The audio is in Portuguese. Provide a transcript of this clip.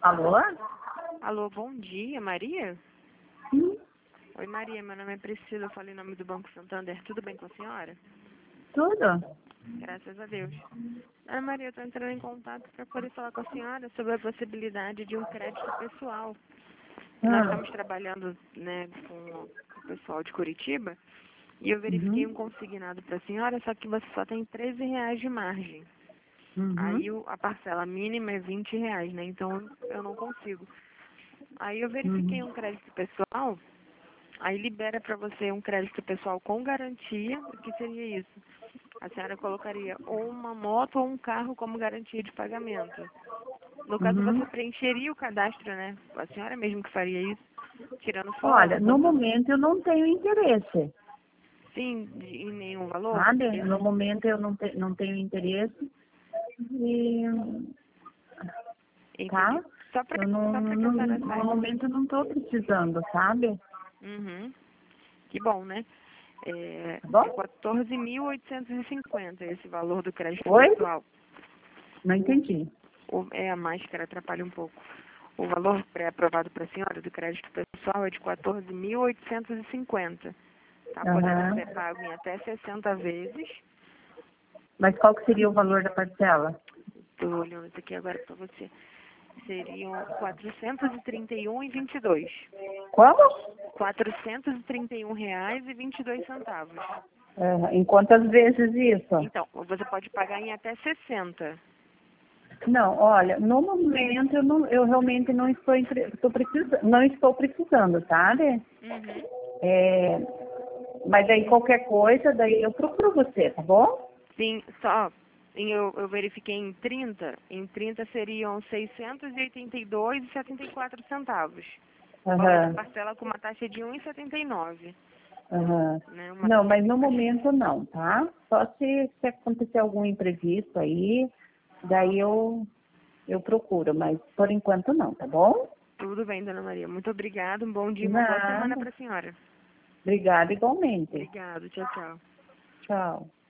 Alô? Alô, bom dia, Maria? Sim, Oi, Maria, meu nome é Priscila, eu falei em nome do Banco Santander. Tudo bem com a senhora? tudo? Graças a Deus. Ana Maria, eu estou entrando em contato para poder falar com a senhora sobre a possibilidade de um crédito pessoal. Nós Ah, estamos trabalhando, né, com o pessoal de Curitiba e eu verifiquei um uhum, consignado para a senhora, só que você só tem R$ 13 de margem. uhum, Aí a parcela mínima é R$ 20, né? Então eu não consigo. Aí eu verifiquei uhum. um crédito pessoal. Aí libera para você um crédito pessoal com garantia. O que seria isso? A senhora colocaria ou uma moto ou um carro como garantia de pagamento. No caso, você Uhum. preencheria o cadastro, né? A senhora mesmo que faria isso, tirando Olha, foto, no botando momento eu não tenho interesse, sim em nenhum valor. sabe? No momento eu não tenho interesse e, Entendi. tá? Só para Eu não, só para que a senhora no saiba. momento eu não estou precisando, sabe? Uhum. Que bom, né? Tá É bom? 14.850 esse valor do crédito Oi? pessoal. Não entendi. A máscara atrapalha um pouco. O valor pré-aprovado para a senhora do crédito pessoal é de 14.850, tá? Podendo Aham. ser pago em até 60 vezes. Mas qual que seria o valor da parcela? Estou olhando isso aqui agora para você. Seriam 431,22. Como? R$ 431,22. Em quantas vezes isso? Então, você pode pagar em até 60. Não, olha, no momento eu realmente não estou, não estou precisando, sabe? Uhum. É, mas aí qualquer coisa, daí eu procuro você, tá bom? Sim, só. Eu verifiquei em 30. Em 30 seriam R$ 682,74. O valor da Aham, parcela com uma taxa de 1,79. aham. Né? Uma Não, taxa mas bem no baixinha. momento não, tá? Só se acontecer algum imprevisto aí, daí eu procuro, mas por enquanto não, tá bom? Tudo bem, dona Maria. Muito obrigada. Um bom dia e uma boa semana Nada. para a senhora. Obrigada igualmente. Obrigado. Tchau, tchau. Tchau.